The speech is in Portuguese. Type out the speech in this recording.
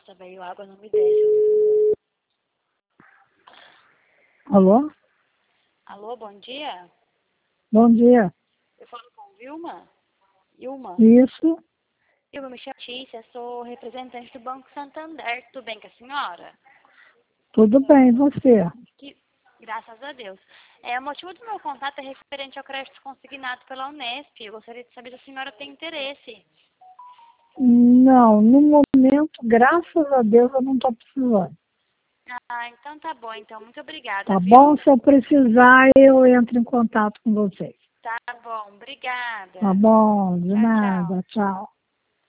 Nossa, velho, a água não me desce. Alô? Alô, bom dia? Bom dia. Eu falo com Vilma? Ilma? Isso, Ilma, me chamo Tícia, sou representante do Banco Santander. Tudo bem com a senhora? tudo bem, e você? Graças a Deus. O motivo do meu contato é referente ao crédito consignado pela Unesp. Eu gostaria de saber se a senhora tem interesse. Não, no momento, graças a Deus, eu não estou precisando. Ah, então tá bom. Então, muito obrigada, Tá viu? bom? Se eu precisar, eu entro em contato com vocês. Tá bom, obrigada. Tá bom? De Tchau, tchau. nada. Tchau.